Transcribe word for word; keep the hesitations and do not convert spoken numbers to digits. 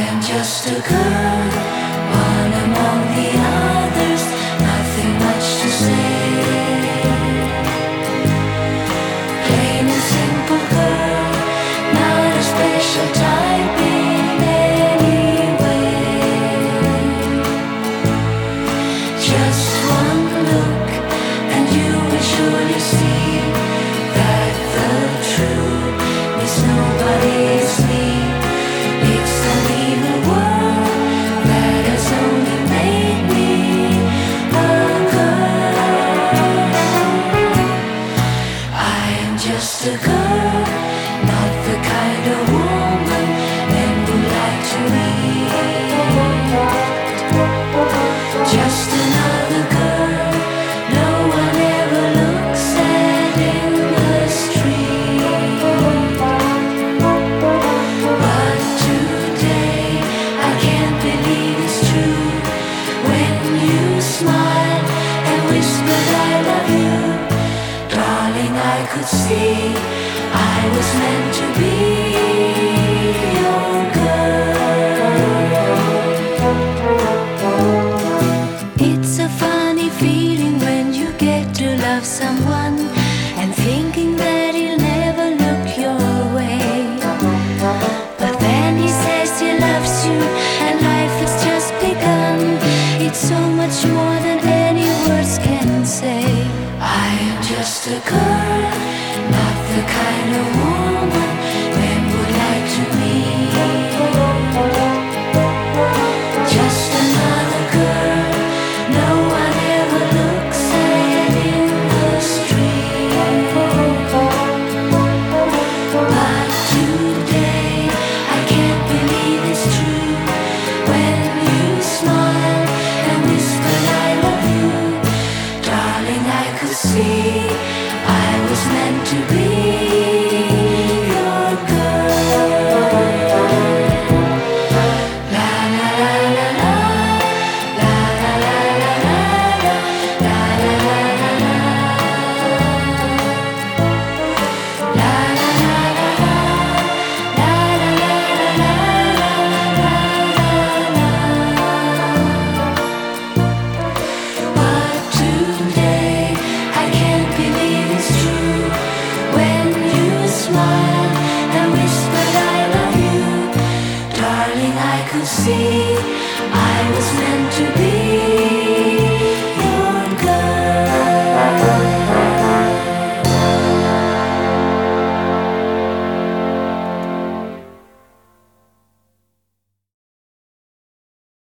am just a girl, one among the others, nothing much to say. Plain and simple girl, not a special type in any way. Just one look and you will surely see that the truth is nobody is me. It's an evil world that has only made me a girl. I am just a girl, not the kind of woman men would like to meet. Just another girl no one ever looks at in the street. But today I can't believe it's true when you smile and whispered I love you. Darling, I could see I was meant to be your girl. It's a funny feeling when you get to love someone and thinking that he'll never look your way. But then he says he loves you and life has just begun. It's so much more than any words can say. I am just a girl, not the kind of woman men would like to meet. Just another girl no one ever looks at in the street. But today I can't believe it's true when you smile and whisper I love you. Darling, I could see I was meant to be your girl. La la la la la, la la la la la, la la la la la, la la la la la, la la la la la. But today I can't believe it's true when you smile and whisper I love you. Darling, I could see